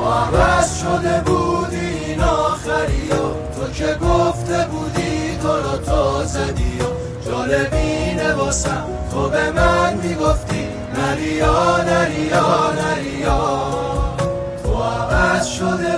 عوض شده بودی این آخری و تو که گفته بودی تو رو تو زدی و جالبینه واسم تو به من میگفتی نریا نریا نریا. تو عوض شده